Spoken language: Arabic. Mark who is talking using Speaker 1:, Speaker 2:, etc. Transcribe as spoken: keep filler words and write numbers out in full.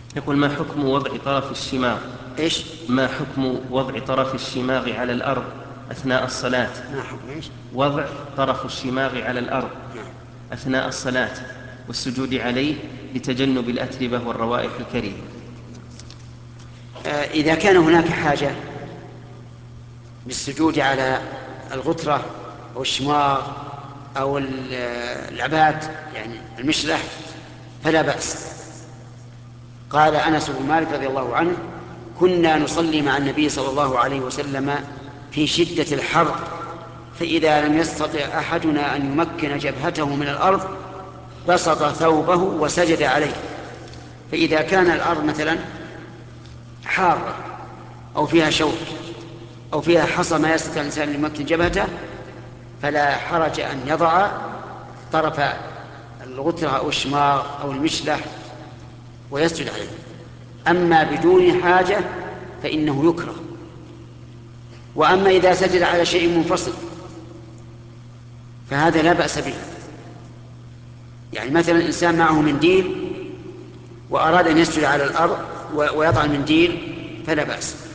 Speaker 1: يقول: ما حكم وضع طرف الشماغ
Speaker 2: إيش؟
Speaker 1: ما حكم وضع طرف الشماغ على الأرض أثناء الصلاة؟
Speaker 2: ما حكم إيش؟
Speaker 1: وضع طرف الشماغ على الأرض
Speaker 2: نعم.
Speaker 1: أثناء الصلاة والسجود عليه لتجنب الأتربة والروائح الكريهة.
Speaker 2: آه إذا كان هناك حاجة بالسجود على الغترة أو الشماغ أو العباد يعني المشلح فلا بأس. قال أنس بن مالك رضي الله عنه: كنا نصلي مع النبي صلى الله عليه وسلم في شدة الحر، فإذا لم يستطع أحدنا أن يمكن جبهته من الأرض بسط ثوبه وسجد عليه. فإذا كان الأرض مثلا حارة أو فيها شوك أو فيها حصى ما يستطيع الإنسان أن يمكن جبهته فلا حرج أن يضع طرف الغترة أو الشماغ أو المشلح ويسجد عليه. أما بدون حاجة فإنه يكره. وأما إذا سجد على شيء منفصل فهذا لا بأس به. يعني مثلا إنسان معه منديل وأراد أن يسجد على الأرض ويضع المنديل فلا بأس.